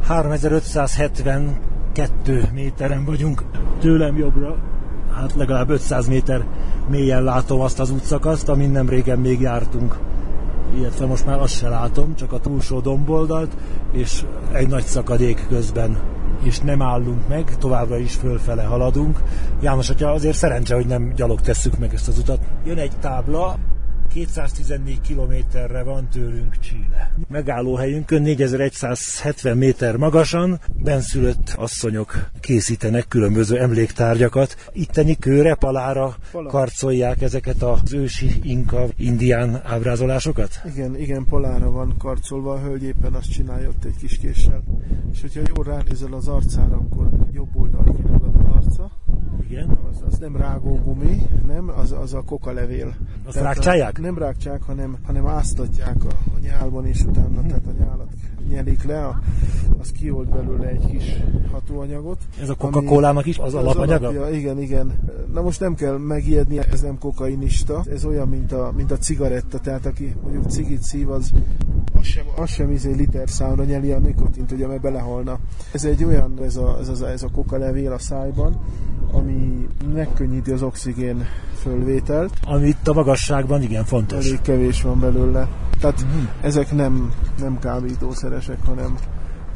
háromezer-ötszázhetvenkettő méteren vagyunk tőlem jobbra. Hát legalább ötszáz méter mélyen látom azt az útszakaszt, amin nem régen még jártunk. Illetve most már azt se látom, csak a túlsó domboldalt, és egy nagy szakadék közben. És nem állunk meg, továbbra is fölfele haladunk. János atya, azért szerencse, hogy nem gyalog tesszük meg ezt az utat. Jön egy tábla, kétszáztizennégy kilométerre van tőlünk Chile. Megállóhelyünkön négyezer-egyszázhetven méter magasan benszülött asszonyok készítenek különböző emléktárgyakat. Itteni kőre, palára Pala. karcolják ezeket az ősi inka, indián ábrázolásokat? Igen, igen, palára van karcolva, a hölgy éppen azt csinálja ott egy kis késsel. És hogyha jól ránézel az arcára, akkor jobb oldal kiragad az arca. Igen. Az, az nem rágógumi, nem, az, az a kokalevél. Azt rágcsálják? Nem rágcsák, hanem, hanem áztatják a, a nyálban, és utána, tehát a nyálat nyelik le, a, az kiold belőle egy kis hatóanyagot. Ez a Coca-Colának is az, az alapanyaga? Alapja, igen, igen. Na most nem kell megijedni, ez nem kokainista, ez olyan, mint a, mint a cigaretta, tehát aki mondjuk cigit szív, az, az sem, az sem izé liter számra nyeli a nikotint, ugye, mert belehalna. Ez egy olyan, ez a, ez a, ez a kokalevél a szájban, ami megkönnyíti az oxigén fölvételt. Ami itt a magasságban igen fontos. Elég kevés van belőle. Tehát mm. ezek nem, nem kábítószeresek, hanem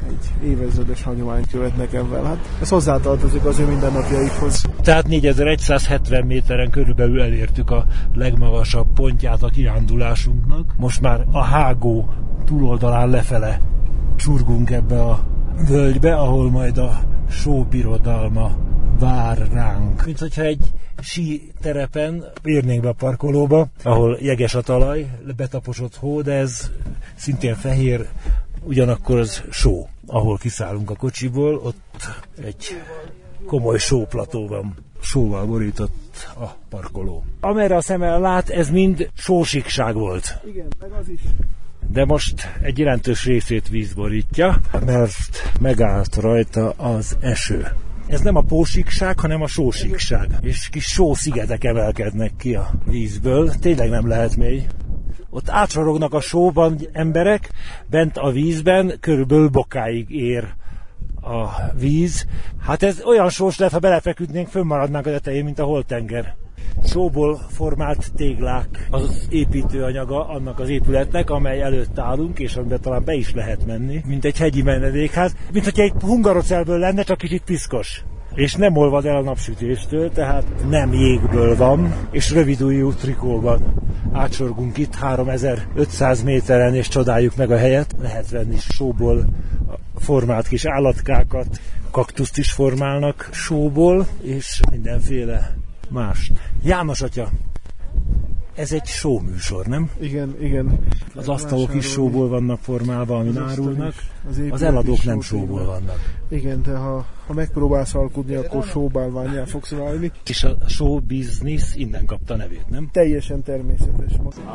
egy évezredes hagyományt követnek ebben. Hát ez hozzátartozik az ő mindennapjaikhoz. Tehát négyezer-száz-hetven méteren körülbelül elértük a legmagasabb pontját a kirándulásunknak. Most már a hágó túloldalán lefele csurgunk ebbe a völgybe, ahol majd a só birodalma vár ránk. Mint hogyha egy síterepen érnénk be a parkolóba, ahol jeges a talaj, betaposott hó, de ez szintén fehér, ugyanakkor az só. Ahol kiszállunk a kocsiból, ott egy komoly sóplató van. Sóval borított a parkoló. Amerre a szemmel lát, ez mind sósíkság volt. Igen, meg az is. De most egy jelentős részét víz borítja, mert megállt rajta az eső. Ez nem a pósíkság, hanem a sósíkság. És kis sószigetek emelkednek ki a vízből. Tényleg nem lehet mély. Ott átsorognak a sóban emberek, bent a vízben körülbelül bokáig ér a víz. Hát ez olyan sós lehet, ha belefeküdnénk, fönnmaradnánk a tetején, mint a holtenger. Sóból formált téglák az építőanyaga annak az épületnek, amely előtt állunk, és amiben talán be is lehet menni, mint egy hegyi menedékház, mint hogyha egy hungarocelből lenne, csak kicsit piszkos. És nem olvad el a napsütéstől, tehát nem jégből van, és rövidujjú trikóban átsorgunk itt háromezer-ötszáz méteren, és csodáljuk meg a helyet. Lehet venni sóból formált kis állatkákat, kaktuszt is formálnak sóból, és mindenféle más. János atya, ez egy sóműsor, nem? Igen, igen. Az asztalok is sóból vannak formálva, amin árulnak, az, az eladók nem sóból vannak. Igen, de ha, ha megpróbálsz alkudni, akkor sóbálványjá fogsz válni. És a show business innen kapta nevét, nem? Teljesen természetes.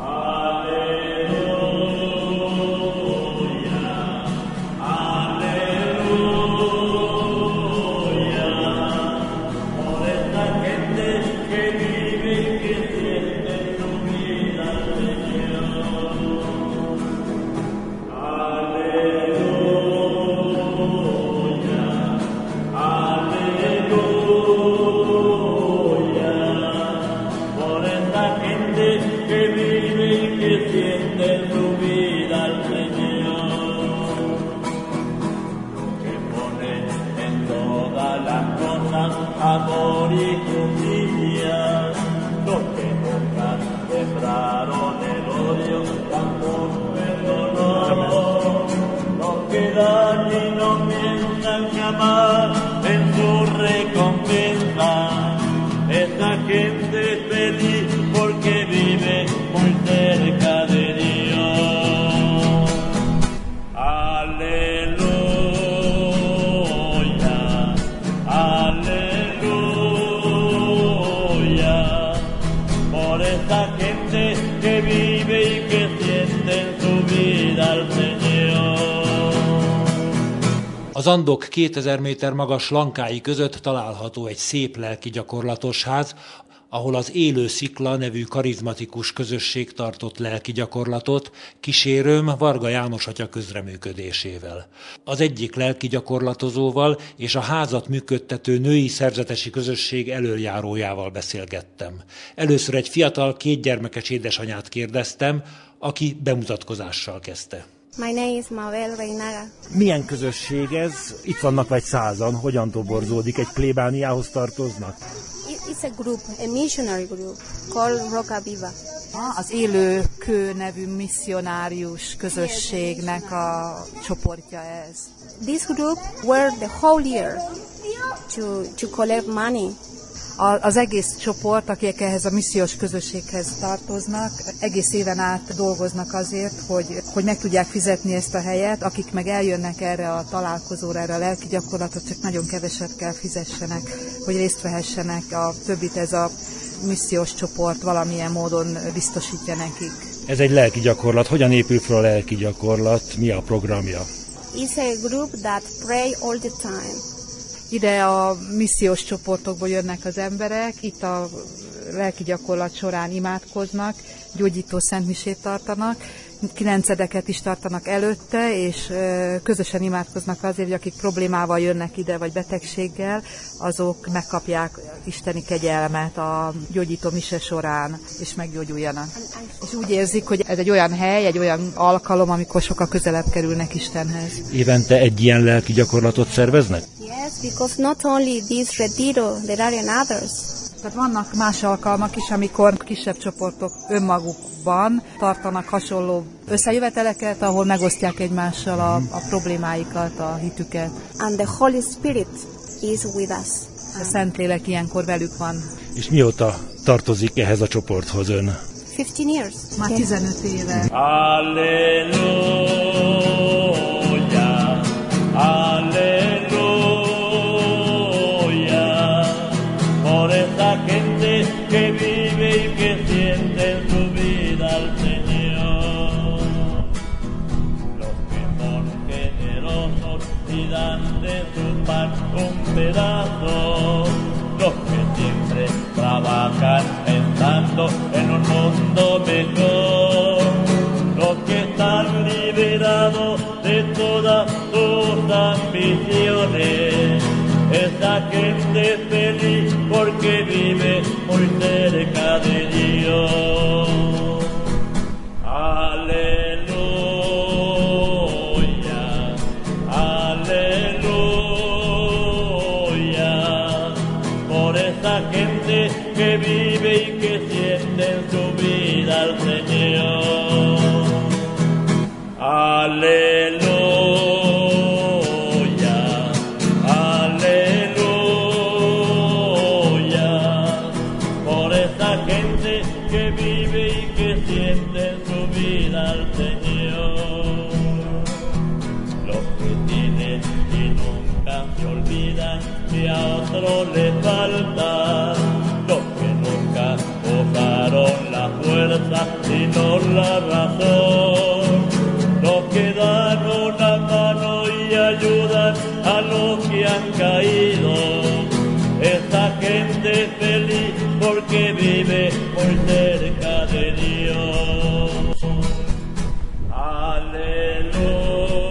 Amor y justicia, los que nunca sembraron el odio, tampoco perdonó. Los que dan y no piensan jamás en su recompensa. Esta gente es feliz porque vive muy cerca de Dios. Aleluya. Que vive y que siente en su vida al Señor. Az Andok kétezer méter magas lankái között található egy szép lelki gyakorlatos ház, ahol az Élő Szikla nevű karizmatikus közösség tartott lelki gyakorlatot, kísérőm Varga János atya közreműködésével. Az egyik lelki gyakorlatozóval és a házat működtető női szerzetesi közösség elöljárójával beszélgettem. Először egy fiatal, kétgyermekes édesanyát kérdeztem, aki bemutatkozással kezdte. My name is Mabel Reinaga. Milyen közösség ez? Itt vannak vagy százan, hogyan toborzódik? Egy plébániához tartoznak? It's a group, a missionary group called Roca Viva. Az Élő Kő nevű misszionárius közösségnek a csoportja ez. This group work the whole year to to collect money. Az egész csoport, akik ehhez a missziós közösséghez tartoznak, egész éven át dolgoznak azért, hogy, hogy meg tudják fizetni ezt a helyet, akik meg eljönnek erre a találkozóra, erre a lelki gyakorlatot, csak nagyon keveset kell fizessenek, hogy részt vehessenek, a többit ez a missziós csoport valamilyen módon biztosítja nekik. Ez egy lelki gyakorlat. Hogyan épül fel a lelki gyakorlat? Mi a programja? It's a group that pray all the time. Ide a missziós csoportokból jönnek az emberek, itt a lelki gyakorlat során imádkoznak, gyógyító szentmisét tartanak, kilencedeket is tartanak előtte, és közösen imádkoznak azért, hogy akik problémával jönnek ide, vagy betegséggel, azok megkapják isteni kegyelmet a gyógyító mise során, és meggyógyuljanak. És úgy érzik, hogy ez egy olyan hely, egy olyan alkalom, amikor sokkal közelebb kerülnek Istenhez. Évente egy ilyen lelki gyakorlatot szerveznek? Yes, because not only this retiro, there are others. Tehát vannak más alkalmak is, amikor kisebb csoportok önmagukban tartanak hasonló összejöveteleket, ahol megosztják egymással a, a problémáikat, a hitüket. And the Holy Spirit is with us. A Szentlélek ilyenkor velük van. És mióta tartozik ehhez a csoporthoz ön? fifteen years. Már tizenöt éve. Aleluya, aleluya, por esa gente que vive y que siente en su vida al Señor. Los que son generosos y dan de su pan un pedazo. Los que siempre trabajan pensando en un mundo mejor, los que están liberados de todas sus ambiciones, esa gente feliz porque vive muy cerca de Dios. Aleluya, aleluya. Esa gente que vive y que siente en su vida al Señor. Aleluya, aleluya, por esa gente que vive y que siente en su vida al Señor. Los que tienen y nunca se olvidan que a otro le falta, los que nunca usaron la fuerza sino la razón, los que dan una mano y ayudan a los que han caído, esa gente feliz porque vive muy cerca de Dios. Aleluya.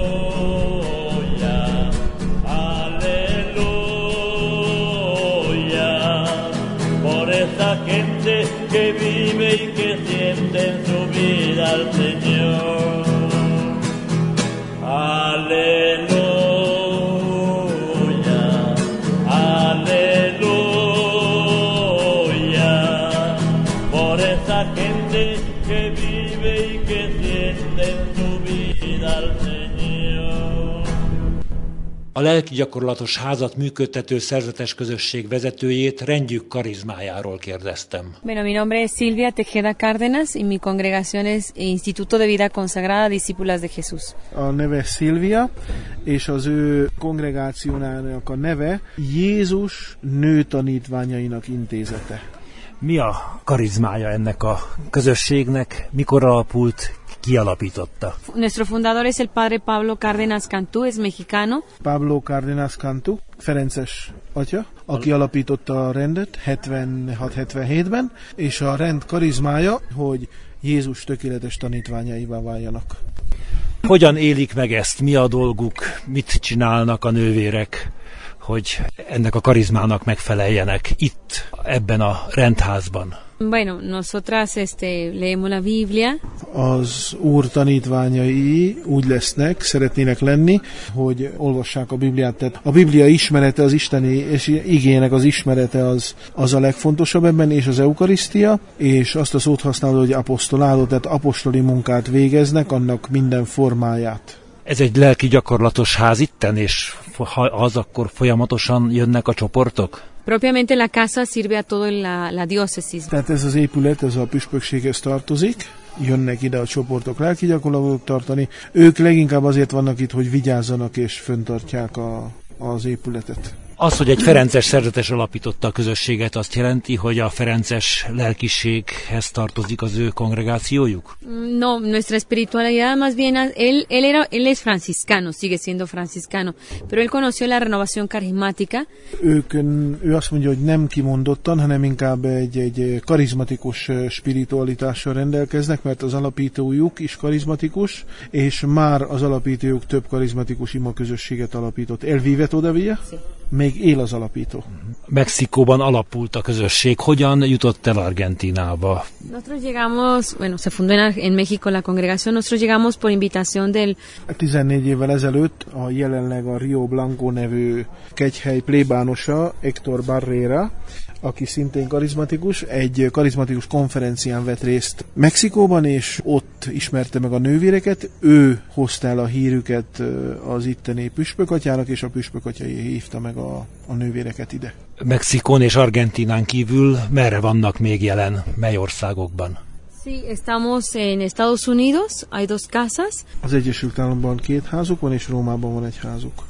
Esa gente que vive y que siente en su vida al Señor. Aleluya, aleluya, por esa gente que vive y que siente en su vida al Señor. A lelki gyakorlatos házat működtető szerzetes közösség vezetőjét rendjük karizmájáról kérdeztem. Bueno, mi nombre es Silvia Tejeda Cárdenas y mi congregación es Instituto de Vida Consagrada Discípulas de Jesús. A neve Silvia, és az ő kongregációnának a neve Jézus nőtanítványainak intézete. Mi a karizmája ennek a közösségnek? Mikor alapult? Ki alapította? Nuestro fundador es el padre Pablo Cárdenas Cantú, es mexicano. Pablo Cárdenas Cantú, ferences atya, aki alapította a rendet hetvenhat hetvenhétben, és a rend karizmája, hogy Jézus tökéletes tanítványaivá váljanak. Hogyan élik meg ezt? Mi a dolguk? Mit csinálnak a nővérek, hogy ennek a karizmának megfeleljenek itt, ebben a rendházban? Bueno, nosotras este, leemos la Biblia. Az Úr tanítványai úgy lesznek, szeretnének lenni, hogy olvassák a Bibliát. Tehát a Biblia ismerete, az isteni és igének az ismerete az, az a legfontosabb ebben, és az eukarisztia, és azt a szót használod, hogy apostoláló, tehát apostoli munkát végeznek, annak minden formáját. Ez egy lelki gyakorlatos ház itten, és ha az, akkor folyamatosan jönnek a csoportok? Propiamente la casa sirve a todo la, la diócesis. Tehát ez az épület, ez a püspökséghez tartozik, jönnek ide a csoportok lelki gyakorlatot tartani. Ők leginkább azért vannak itt, hogy vigyázzanak és fenntartják a, az épületet. Az, hogy egy ferences szerzetes alapította a közösséget, azt jelenti, hogy a ferences lelkiséghez tartozik az ő kongregációjuk? No, nuestra espiritualidad más bien, él, él, era, él es franciscano, sigue siendo franciscano, pero él conoció la renovación carismática. Ők, ő azt mondja, hogy nem kimondottan, hanem inkább egy, egy karizmatikus spiritualitással rendelkeznek, mert az alapítójuk is karizmatikus, és már az alapítójuk több karizmatikus ima közösséget alapított. El vive todavía? Sí. Még él az alapító. Mexikóban alapult a közösség. Hogyan jutott el Argentinába? Nosotros llegamos, bueno, se fundó en, en México la congregación, nosotros llegamos por invitación del... tizennégy évvel ezelőtt a jelenleg a Rio Blanco nevű kegyhely plébánosa, Héctor Barrera, aki szintén karizmatikus, egy karizmatikus konferencián vett részt Mexikóban, és ott ismerte meg a nővéreket. Ő hozta el a hírüket az itteni püspökatyának, és a püspökatya hívta meg a, a nővéreket ide. Mexikón és Argentinán kívül merre vannak még jelen, mely országokban? Sí, estamos en Estados Unidos, hay dos casas. Az Egyesült Államokban két házuk van, és Rómában van egy házuk.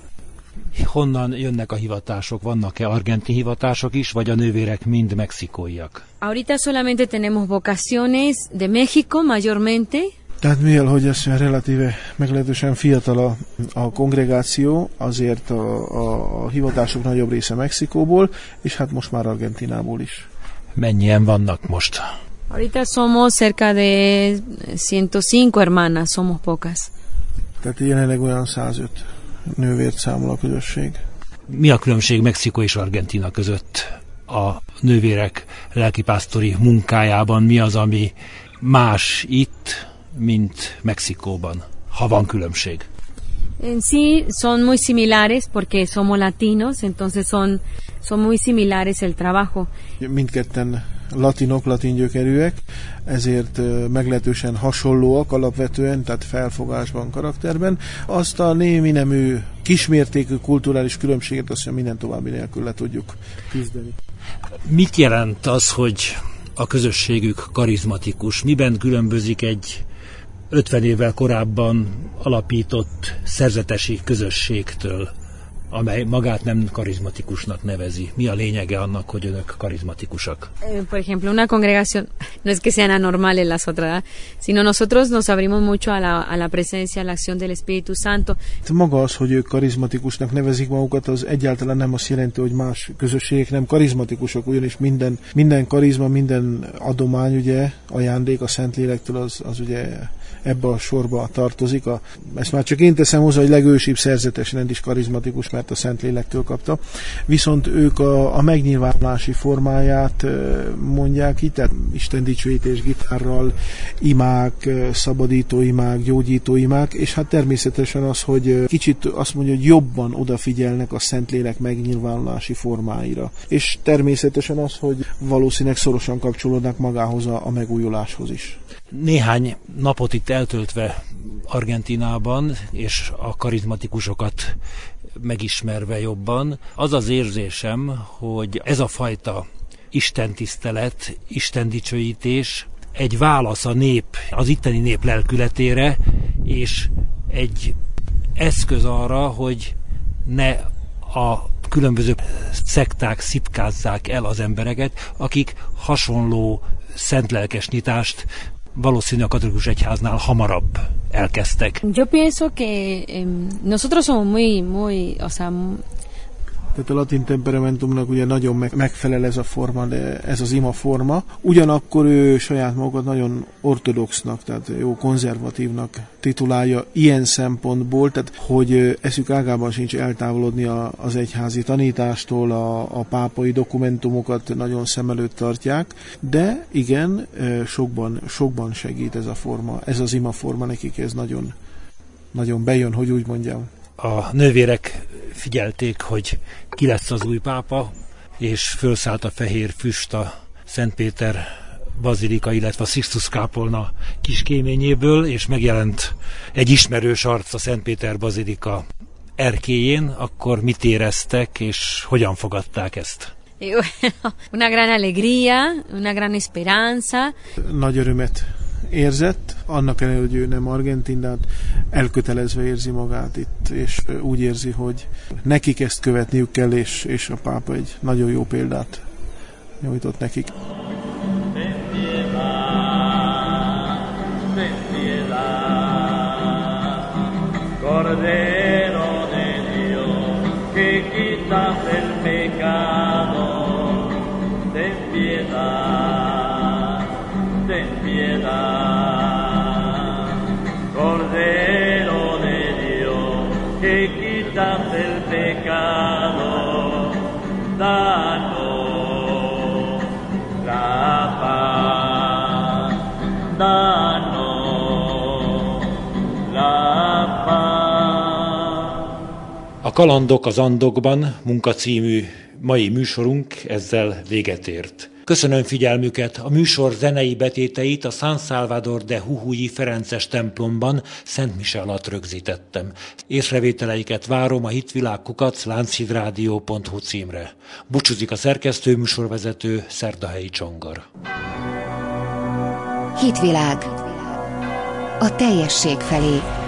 Honnan jönnek a hivatások? Vannak-e argentin hivatások is, vagy a nővérek mind mexikóiak? Ahorita solamente tenemos vocaciones de México mayormente. Tehát mivel, hogy ez relatíve meglehetősen fiatal a, a kongregáció, azért a, a, a hivatások nagyobb része Mexikóból, és hát most már Argentinából is. Mennyien vannak most? Ahorita somos cerca de ciento cinco hermanas, somos pocas. Tehát jelenleg olyan százöt nővért számol a közösség. Mi a különbség Mexikó és Argentína között a nővérek lelkipásztori munkájában? Mi az, ami más itt, mint Mexikóban, ha van különbség? En sí son muy similares porque somos latinos, entonces son, son muy similares el trabajo. Mindketten latinok, latin gyökerűek, ezért meglehetősen hasonlóak alapvetően, tehát felfogásban, karakterben. Azt a némi nemű kismértékű kulturális különbséget azt minden további nélkül le tudjuk küzdeni. Mit jelent az, hogy a közösségük karizmatikus? Miben különbözik egy ötven évvel korábban alapított szerzetesi közösségtől, amely magát nem karizmatikusnak nevezi? Mi a lényege annak, hogy önök karizmatikusak? Por ejemplo, una congregación, no es que sean anormales las otras, sino nosotros nos abrimos mucho a la, a la presencia, a la acción del Espíritu Santo. Maga az, hogy ők karizmatikusnak nevezik magukat, az egyáltalán nem azt jelenti, hogy más közösségek nem karizmatikusak, ugyanis minden, minden karizma, minden adomány, ugye, ajándék a Szentlélektől, az, az ugye ebbe a sorba tartozik. A, ezt már csak én teszem hozzá, hogy legősibb szerzetes rend is karizmatikus, mert a Szentlélektől kapta. Viszont ők a, a megnyilvánulási formáját mondják itt, tehát Isten dicsőítés gitárral, imák, szabadító imák, gyógyító imák, és hát természetesen az, hogy kicsit azt mondja, hogy jobban odafigyelnek a Szentlélek megnyilvánulási formáira. És természetesen az, hogy valószínűleg szorosan kapcsolódnak magához a, a megújuláshoz is. Néhány napot itt eltöltve Argentínában, és a karizmatikusokat megismerve jobban, az az érzésem, hogy ez a fajta istentisztelet, istendicsőítés egy válasz a nép, az itteni nép lelkületére, és egy eszköz arra, hogy ne a különböző szekták szipkázzák el az embereket, akik hasonló szentlelkes nyitást valószínűleg a katolikus egyháznál hamarabb elkezdtek. Yo pienso que eh, nosotros somos muy, muy, o sea, Tehát a latin temperamentumnak ugye nagyon megfelel ez a forma, de ez az ima forma. Ugyanakkor ő saját magukat nagyon ortodoxnak, tehát jó konzervatívnak titulálja ilyen szempontból, tehát hogy eszük ágában sincs eltávolodni a, az egyházi tanítástól, a, a pápai dokumentumokat nagyon szem előtt tartják, de igen, sokban, sokban segít ez a forma, ez az ima forma, nekik ez nagyon, nagyon bejön, hogy úgy mondjam. A nővérek figyelték, hogy ki lesz az új pápa, és fölszállt a fehér füst a Szent Péter bazilika, illetve a Sixtus kápolna kiskéményéből, és megjelent egy ismerős arc a Szent Péter bazilika erkélyén. Akkor mit éreztek, és hogyan fogadták ezt? Una gran alegría, una gran esperanza. Nagy örömet érzett, annak ellenére, hogy ő nem argentin, de hát elkötelezve érzi magát itt, és úgy érzi, hogy nekik ezt követniük kell, és, és a pápa egy nagyon jó példát nyújtott nekik. Cordero de Dios, que quitas el pecado, ten piedad, ten piedad. Cordero de Dios, que quitas el pecado, danos la paz, danos la paz. A Kalandok az Andokban munkacímű mai műsorunk ezzel véget ért. Köszönöm figyelmüket, a műsor zenei betéteit a San Salvador de Jujuy Ferences templomban Szent Mise alatt rögzítettem. Észrevételeiket várom a hitvilágkukac lánchídrádió pont hu címre. Búcsúzik a szerkesztő műsorvezető Szerdahelyi Csongor. Hitvilág a teljesség felé.